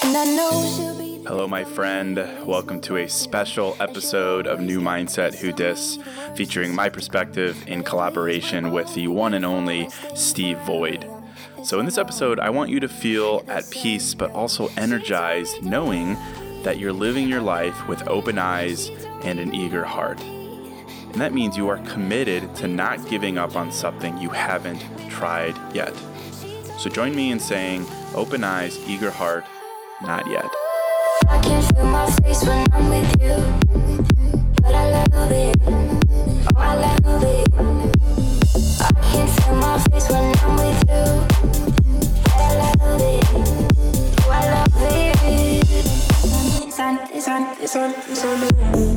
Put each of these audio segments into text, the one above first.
Hello, my friend. Welcome to a special episode of New Mindset Who Dis, featuring my perspective in collaboration with the one and only Steve Void. So in this episode, I want you to feel at peace, but also energized, knowing that you're living your life with open eyes and an eager heart. And that means you are committed to not giving up on something you haven't tried yet. So join me in saying, open eyes, eager heart, not yet. I can feel my face when I'm with you, but I love it, oh I love it. I can feel my face when I'm with you, but I love it, oh I love it. It's on.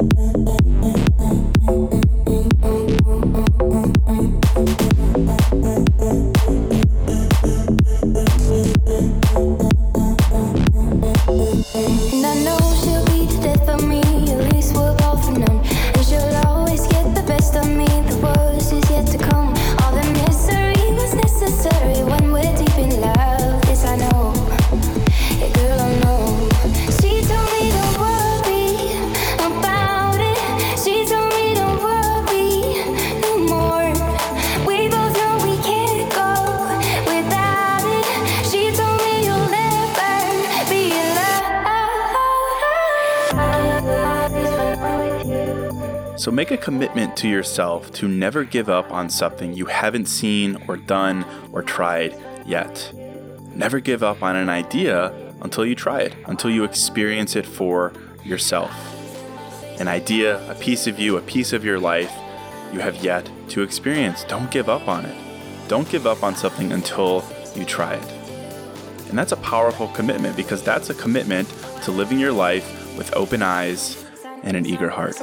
And I know she'll be the death of me, at least we're both numb. And she'll always get the best of me, the worst is yet to come. All the misery was necessary when we're deep in love. This I know, yeah girl I know. She told me don't worry about it. She told me don't worry no more. We both know we can't go without it. She told me you'll never be alone. So make a commitment to yourself to never give up on something you haven't seen or done or tried yet. Never give up on an idea until you try it, until you experience it for yourself. An idea, a piece of you, a piece of your life you have yet to experience. Don't give up on it. Don't give up on something until you try it. And that's a powerful commitment, because that's a commitment to living your life with open eyes and an eager heart.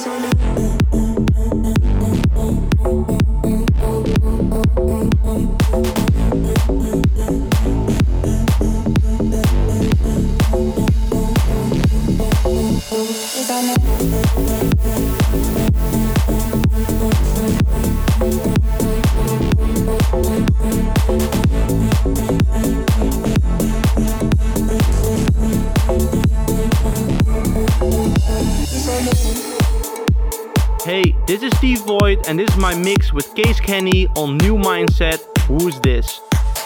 Hey, this is Steve Void, and this is my mix with Case Kenny on New Mindset. Who's this?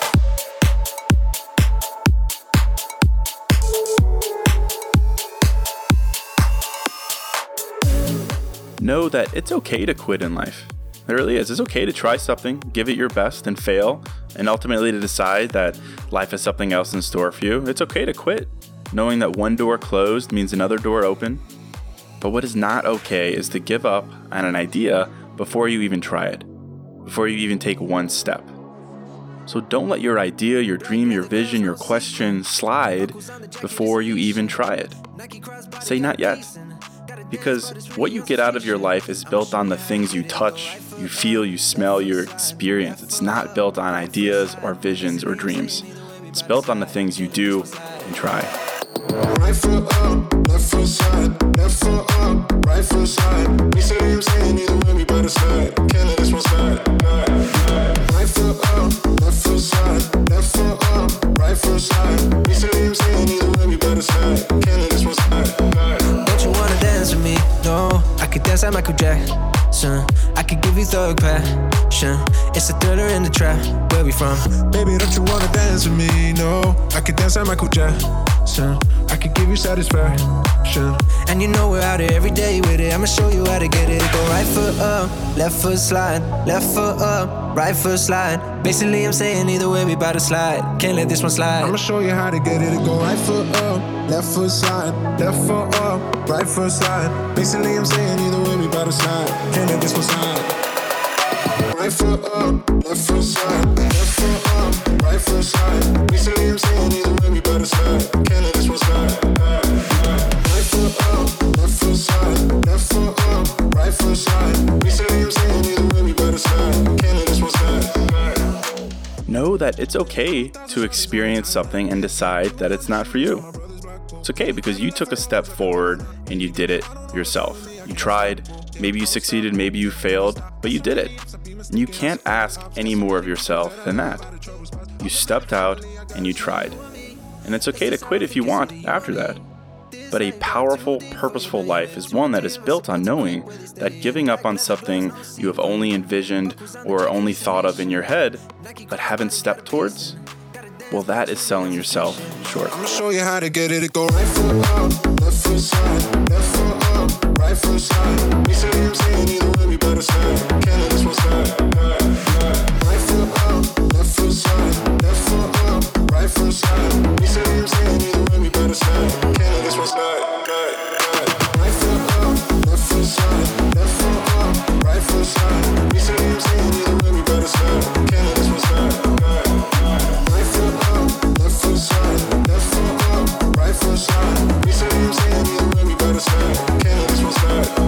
Know that it's okay to quit in life. It really is. It's okay to try something, give it your best, and fail, and ultimately to decide that life has something else in store for you. It's okay to quit, knowing that one door closed means another door open. But what is not okay is to give up on an idea before you even try it, before you even take one step. So don't let your idea, your dream, your vision, your question slide before you even try it. Say not yet. Because what you get out of your life is built on the things you touch, you feel, you smell, you experience. It's not built on ideas or visions or dreams. It's built on the things you do and try. Right foot up, left foot slide, left foot up, right foot slide. We say I'm saying either way, we better slide. Can't let this one slide. Right foot up, left foot slide, left foot up, right foot slide. We say I'm saying either way, we better slide. Can't let this one slide. Don't you wanna dance with me? No, I could dance like Michael Jackson. I could give you thug passion. It's a thriller in the trap. Where we from? Baby, don't you wanna dance with me? No, I could dance like Michael Jackson. I could give you satisfaction. And you know we're out here every day with it. I'ma show you how to get it. Go right foot up, left foot slide, left foot up, right foot slide. Basically I'm saying either way we bout to slide. Can't let this one slide. I'ma show you how to get it. Go right foot up, left foot slide, left foot up, right foot slide. Basically I'm saying either way we bout to slide. Can't let this one slide. Right foot up, left foot slide, left foot up, right foot slide. Basically I'm saying either way we better slide. Can't let this one slide. Right foot up, left foot slide, left foot up, right foot slide. Basically I'm saying either way we better slide. Can't let this one slide. Know that it's okay to experience something and decide that it's not for you. It's okay because you took a step forward and you did it yourself. You tried, maybe you succeeded, maybe you failed, but you did it. And you can't ask any more of yourself than that. You stepped out and you tried. and it's okay to quit if you want after that. But a powerful, purposeful life is one that is built on knowing that giving up on something you have only envisioned or only thought of in your head, but haven't stepped towards, well, that is selling yourself short. I'ma show you how to get it. It go right foot up, left foot slide, left foot up, right foot slide. Basically, I'm saying either way, we better slide. Can't let this one slide. Right foot up, left foot slide, left foot up, right foot slide. Basically, I'm saying either way, we better slide. Can't let this one slide. Right foot up, left foot slide, left foot up, right foot slide. Basically, I'm saying either way, we better slide. Can't let this one slide. Right foot up, left foot slide, left foot up, right foot slide. Basically, I'm saying either way, we better slide. Can't let this one slide.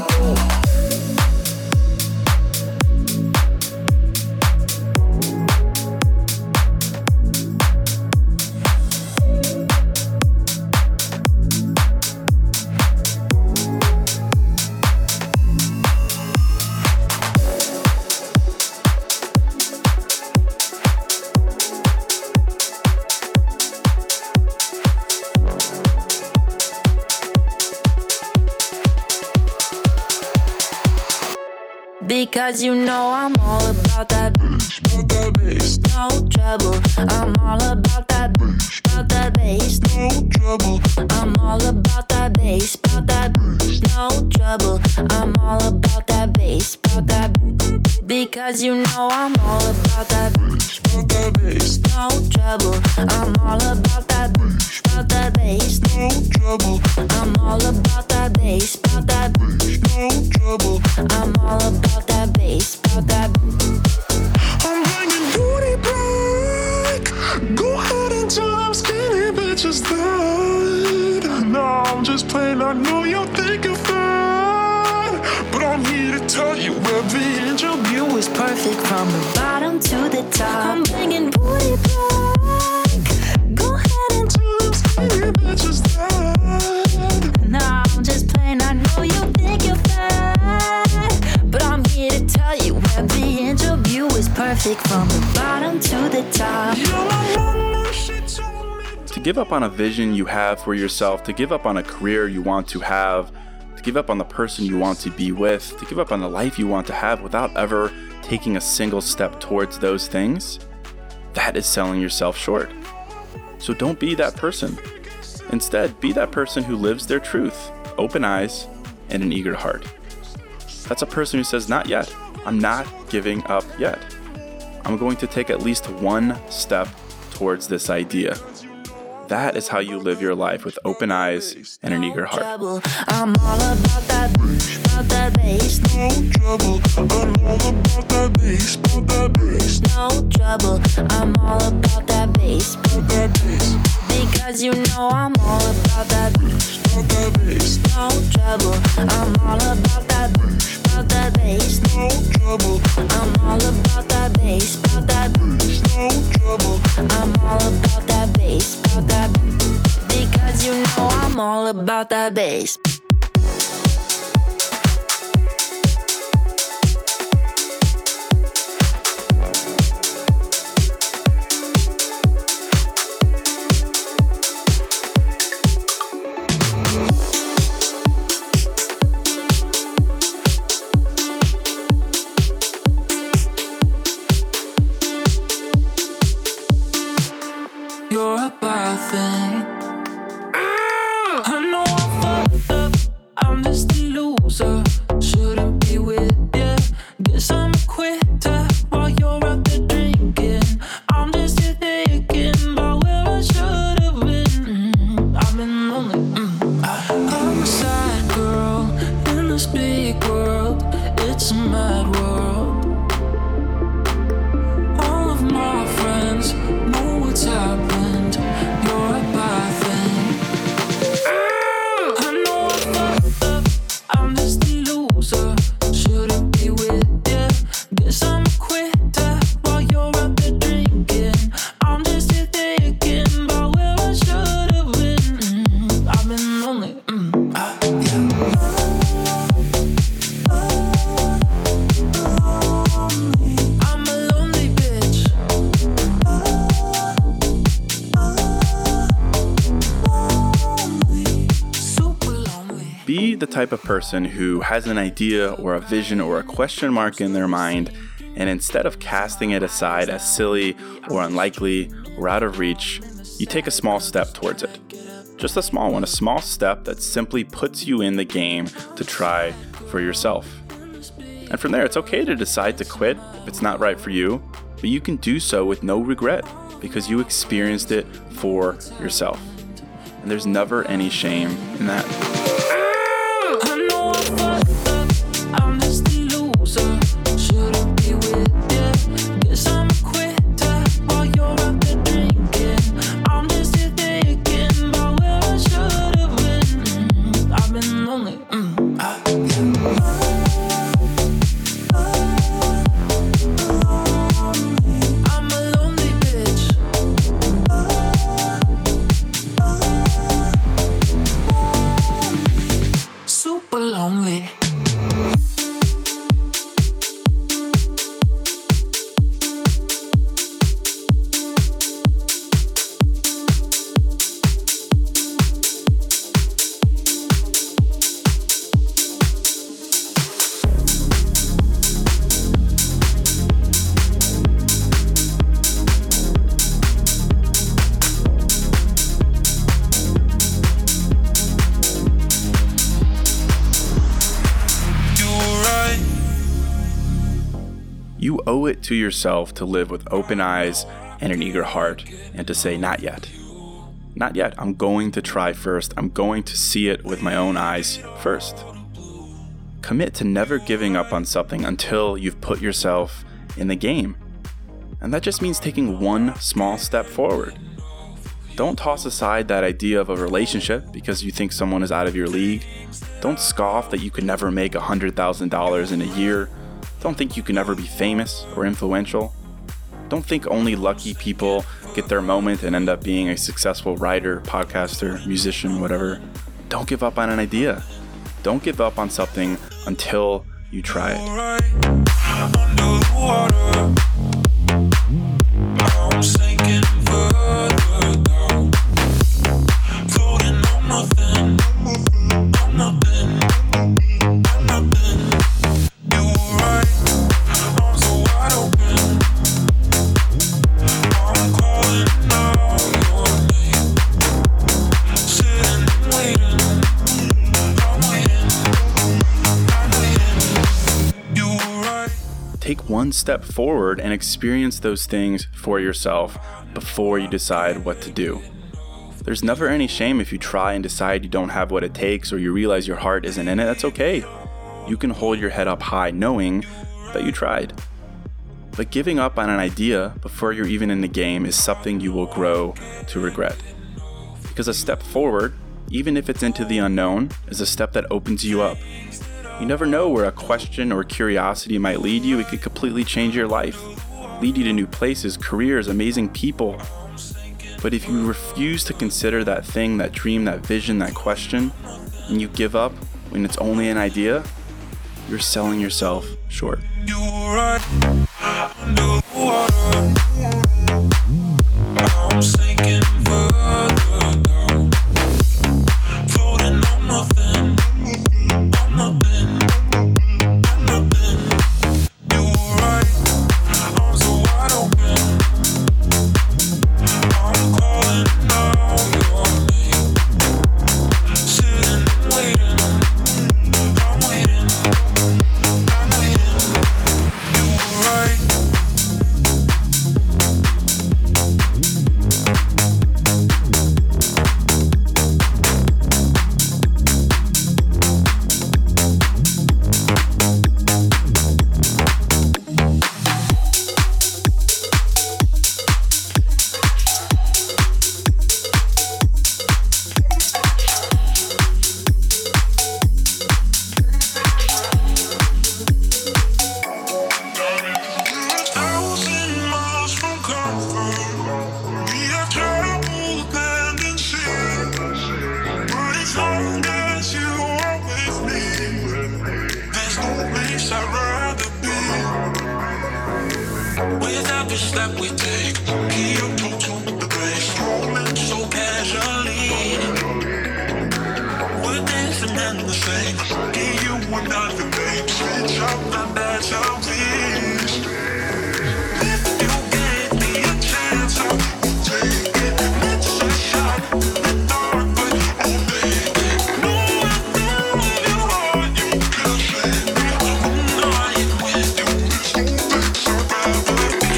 Because you know I'm all about that bass, no trouble. I'm all about that bass, no trouble. I'm all about that bass, no trouble. I'm all about that bass, because you know I'm all about that bass, no trouble. I'm all about that bass, no trouble. I'm all about that bass, no trouble. I'm all about that bass, I'm bringing booty back. Go ahead and tell them skinny bitches that. No, I'm just playing. I know you think you're fine, but I'm here to tell you every inch of you is perfect from the bottom to the top. I'm bringing booty back. Go ahead and tell them skinny bitches that. No, I'm just playing. I know you think you're fine, but I'm here to tell you every inch of you is perfect from the bottom to the top. To give up on a vision you have for yourself, to give up on a career you want to have, to give up on the person you want to be with, to give up on the life you want to have without ever taking a single step towards those things, that is selling yourself short. So don't be that person. Instead, be that person who lives their truth, open eyes, and an eager heart. That's a person who says, not yet. I'm not giving up yet. I'm going to take at least one step towards this idea. That is how you live your life, with open eyes and an eager heart. I'm all about that bass, no trouble. I'm all about that bass, no trouble. I'm all about that bass, because you know I'm all about that bass, no trouble. I'm all about that bass, no trouble. I'm all about that bass, no trouble. I'm all about that bass, because you know I'm all about that bass. You're a bad thing. I know I fucked up. I'm just a loser. Shouldn't be with you. Guess I'm a quitter while you're out there drinking. I'm just here thinking about where I should have been. I've been lonely. I'm a sad girl in this big world. It's a mad world. All of my friends know what's happened. You're a bad thing. I know I fucked up. I'm just a loser. Shouldn't be with you. Guess Be the type of person who has an idea or a vision or a question mark in their mind, and instead of casting it aside as silly or unlikely or out of reach, you take a small step towards it. Just a small one, a small step that simply puts you in the game to try for yourself. And from there, it's okay to decide to quit if it's not right for you, but you can do so with no regret because you experienced it for yourself. And there's never any shame in that. I know I fucked up, I'm just a loser. Shouldn't be with you. Guess I'm a quitter while you're out there drinking. I'm just here thinking about where I should have been. I've been lonely. I'm a lonely bitch. Super lonely. You owe it to yourself to live with open eyes and an eager heart and to say, not yet. Not yet. I'm going to try first. I'm going to see it with my own eyes first. Commit to never giving up on something until you've put yourself in the game. And that just means taking one small step forward. Don't toss aside that idea of a relationship because you think someone is out of your league. Don't scoff that you could never make $100,000 in a year. Don't think you can ever be famous or influential. Don't think only lucky people get their moment and end up being a successful writer, podcaster, musician, whatever. Don't give up on an idea. Don't give up on something until you try it. Under the water, I'm sinking further down, floating on nothing, on nothing, on nothing. You were right, arms are wide open. I'm calling out your name, sitting and waiting. I'm waiting. You were right. Take one step forward and experience those things for yourself before you decide what to do. There's never any shame if you try and decide you don't have what it takes or you realize your heart isn't in it. That's okay. You can hold your head up high knowing that you tried. But giving up on an idea before you're even in the game is something you will grow to regret. Because a step forward, even if it's into the unknown, is a step that opens you up. You never know where a question or curiosity might lead you. It could completely change your life, lead you to new places, careers, amazing people. But if you refuse to consider that thing, that dream, that vision, that question, and you give up when it's only an idea, you're selling yourself short. You were right, under the water. I'm sinking further down, floating on nothing, on nothing, on nothing. You were right, arms are wide open. I'm calling out your name, sitting and waiting. I'm waiting. I'm waiting. You were right. Without the step we take, Kyoto to the base, rolling so casually. We're dancing in the same. Give you another name. Switch up my bad time, please. If you gave me a chance, I would take it. It's a shot in the dark, but I'll make it. No, I love your heart, you can save me. I'm lying with you, there's no place I'd rather be.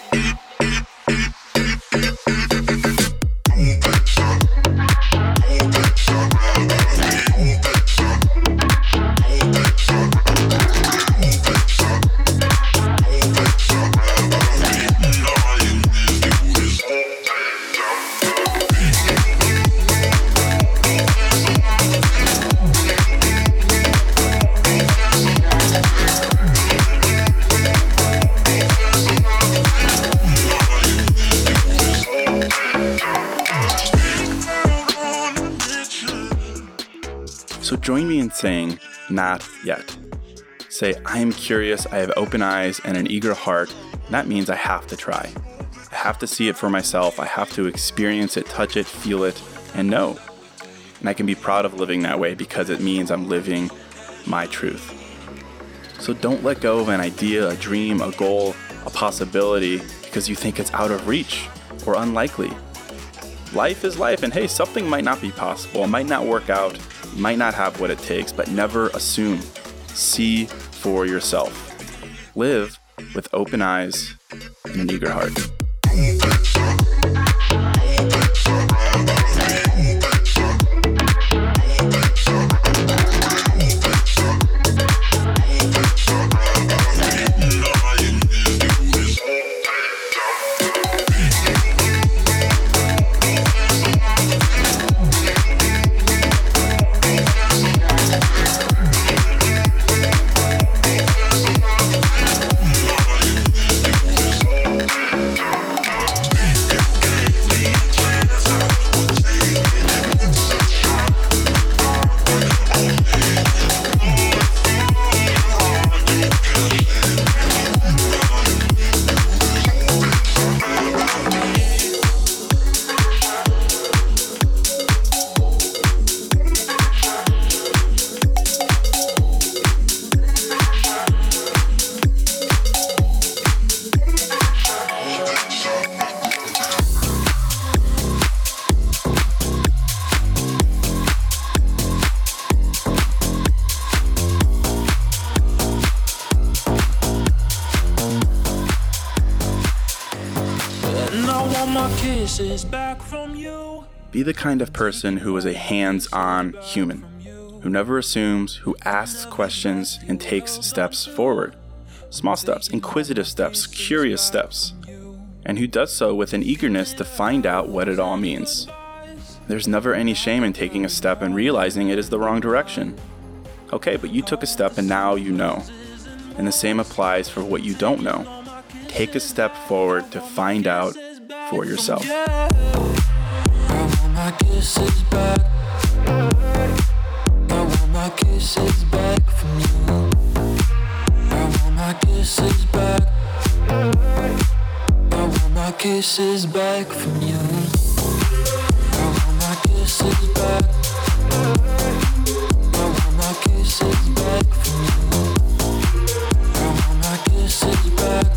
So join me in saying, not yet. Say, I am curious, I have open eyes and an eager heart. And that means I have to try. I have to see it for myself. I have to experience it, touch it, feel it, and know. And I can be proud of living that way because it means I'm living my truth. So don't let go of an idea, a dream, a goal, a possibility because you think it's out of reach or unlikely. Life is life, and hey, something might not be possible, it might not work out, you might not have what it takes, but never assume. See for yourself. Live with open eyes and an eager heart. Back from you. Be the kind of person who is a hands-on human, who never assumes, who asks questions and takes steps forward. Small steps, inquisitive steps, curious steps, and who does so with an eagerness to find out what it all means. There's never any shame in taking a step and realizing it is the wrong direction. Okay, but you took a step and now you know. And the same applies for what you don't know. Take a step forward to find out for yourself. I want my kisses back. I want my kisses back from you. I want my kisses back. I want my kisses back from you. I want my kisses back. I want my kisses back from you. I want my kisses back.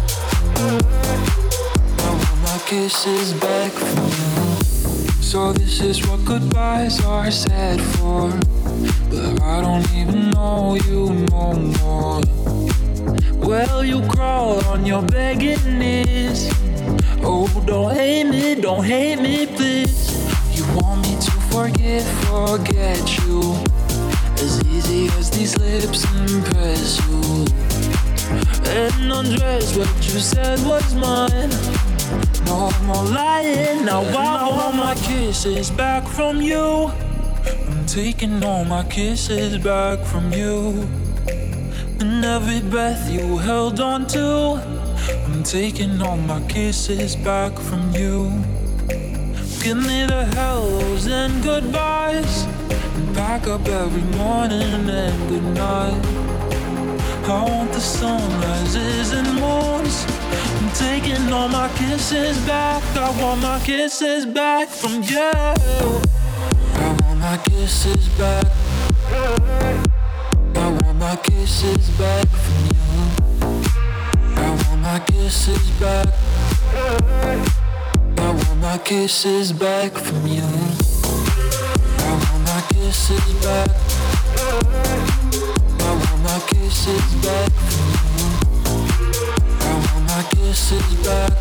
Kisses back from you. So this is what goodbyes are said for, but I don't even know you no more. Well, you crawl on your begging knees. Oh, don't hate me, please. You want me to forget you, as easy as these lips impress you. And undress what you said was mine. No more lying, now I want my kisses back from you. I'm taking all my kisses back from you. And every breath you held on to, I'm taking all my kisses back from you. Give me the hellos and goodbyes, and pack up every morning and goodnight. I want the sunrises and moons. I'm taking all my kisses back. I want my kisses back from you. I want my kisses back. I want my kisses back from you. I want my kisses back. I want my kisses back from you. I want my kisses back. I want my kisses back from you. I want my kisses back.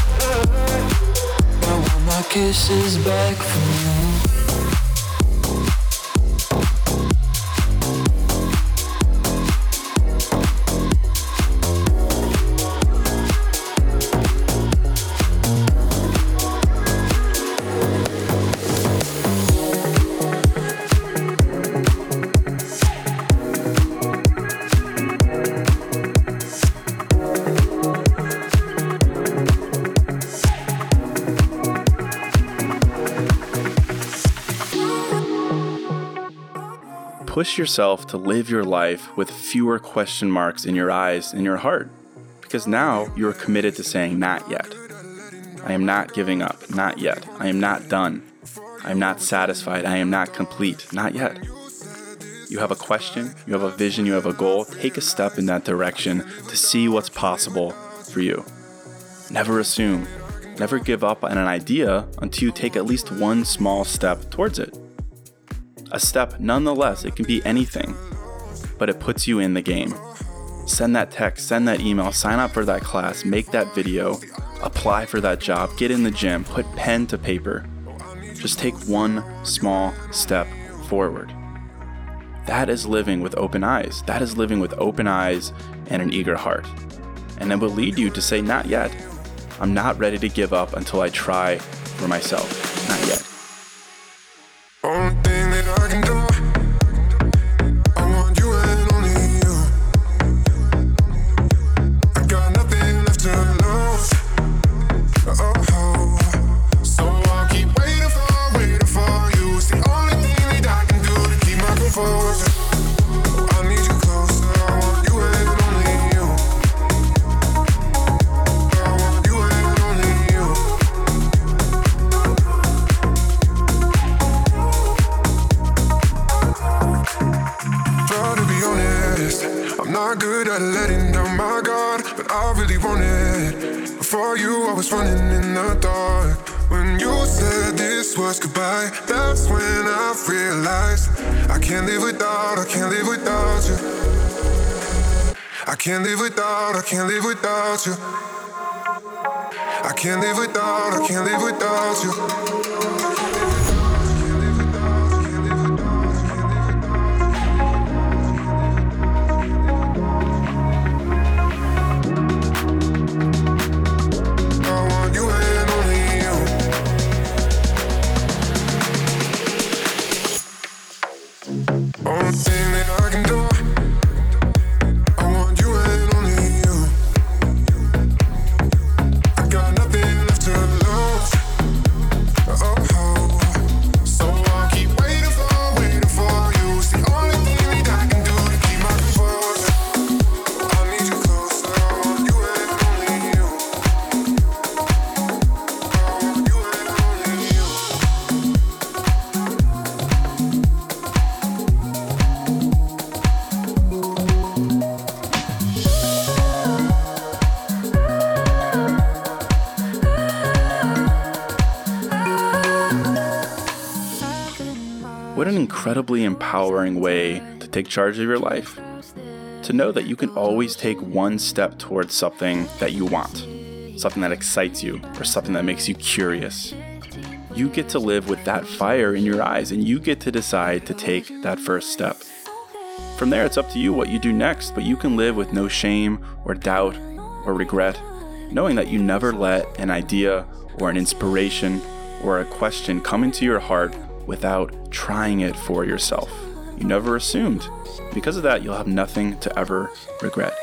I want my kisses back from you. Push yourself to live your life with fewer question marks in your eyes and your heart, because now you are committed to saying not yet. I am not giving up, not yet. I am not done. I am not satisfied. I am not complete, not yet. You have a question, you have a vision, you have a goal. Take a step in that direction to see what's possible for you. Never assume. Never give up on an idea until you take at least one small step towards it. A step, nonetheless, it can be anything, but it puts you in the game. Send that text, send that email, sign up for that class, make that video, apply for that job, get in the gym, put pen to paper. Just take one small step forward. That is living with open eyes. That is living with open eyes and an eager heart. And it will lead you to say, not yet. I'm not ready to give up until I try for myself. Not yet. Only thing that I can do, I want you and only you. I got nothing left to lose. Oh, so I'll keep waiting for you. It's the only thing that I can do to keep my composure. I need you closer. I want you and only you. I want you and only you. Try to be honest, I'm not good at letting down my guard, but I really want it. Before you, I was running in the dark. When you said this was goodbye, that's when I realized I can't live without you. I can't live without you. I can't live without you. Only thing that I can do, I want you and only you. I got nothing left to lose. Oh, so I'll keep waiting for you. It's the only thing that I can do to keep my composure. I need you closer. I want you and only you. I want you and only you. What an incredibly empowering way to take charge of your life. To know that you can always take one step towards something that you want, something that excites you, or something that makes you curious. You get to live with that fire in your eyes, and you get to decide to take that first step. From there, it's up to you what you do next, but you can live with no shame or doubt or regret, knowing that you never let an idea or an inspiration or a question come into your heart without trying it for yourself. You never assumed. Because of that, you'll have nothing to ever regret.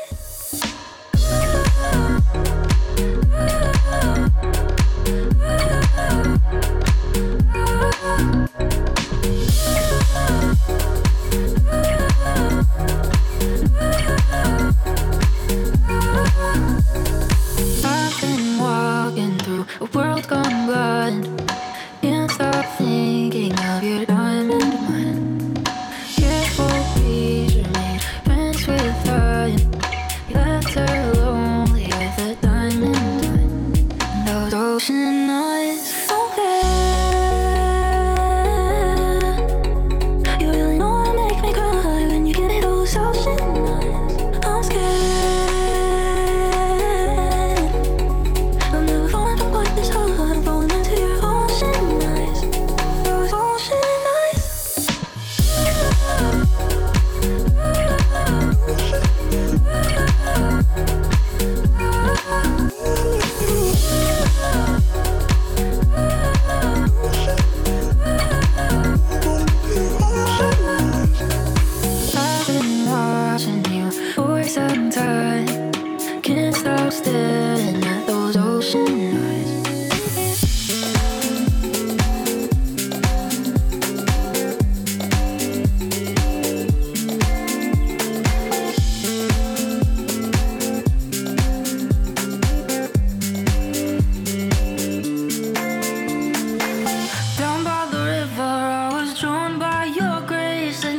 I've been walking through a world gone blind. Can't stop thinking of your diamond mind. Careful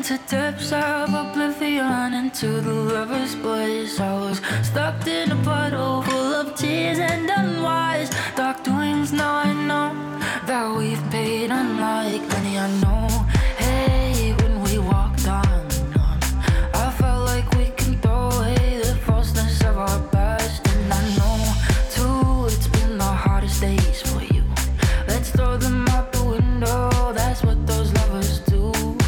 into depths of oblivion, into the lover's place. I was stuck in a puddle full of tears and unwise dark doings. Now I know that we've paid unlike many I know. Hey, when we walked on, I felt like we can throw away the falseness of our past. And I know, too, it's been the hardest days for you. Let's throw them out the window, that's what those lovers do.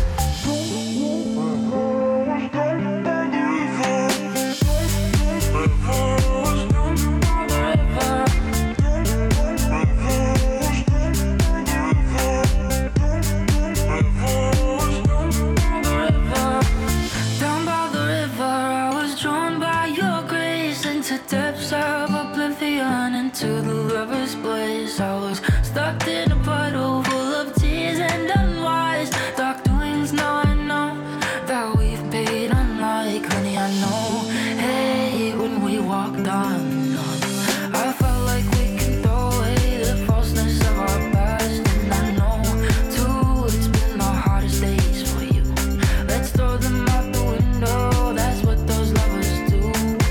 To the lover's place, I was stuck in a puddle full of tears and unwise dark doings. Now I know that we've paid unlike honey. I know, hey, when we walked on, I felt like we can throw away the falseness of our past. And I know, too, it's been the hardest days for you. Let's throw them out the window, that's what those lovers do.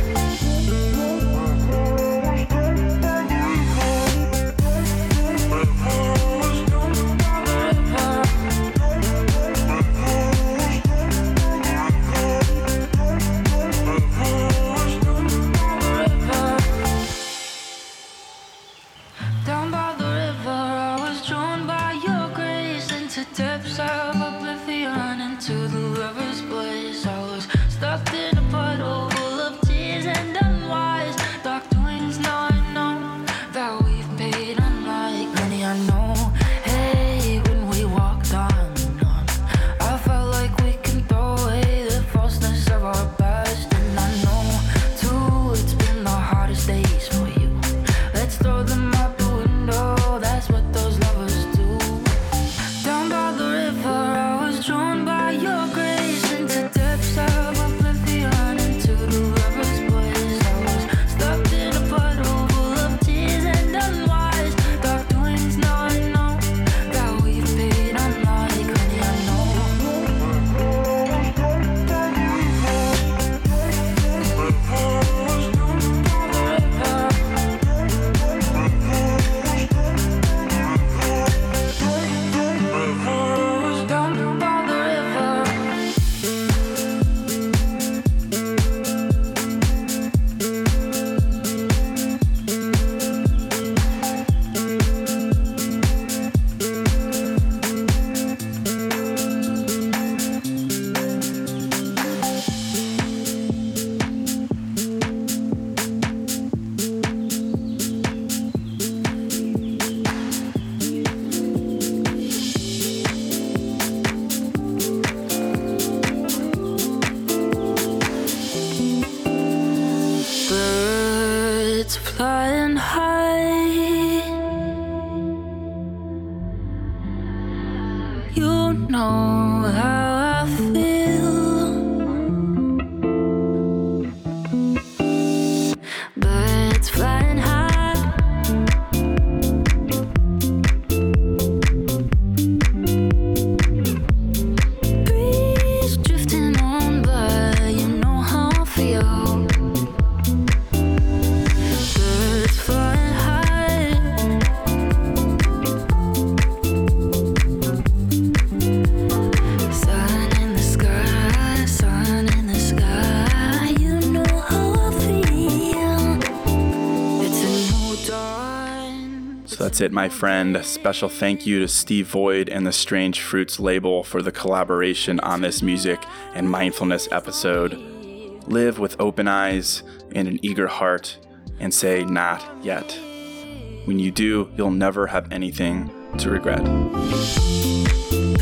Flying high, you know how I feel. Birds flying high, breeze drifting on by, you know how I feel. That's it, my friend. A special thank you to Steve Void and the Strange Fruits label for the collaboration on this music and mindfulness episode. Live with open eyes and an eager heart and say not yet. When you do, you'll never have anything to regret.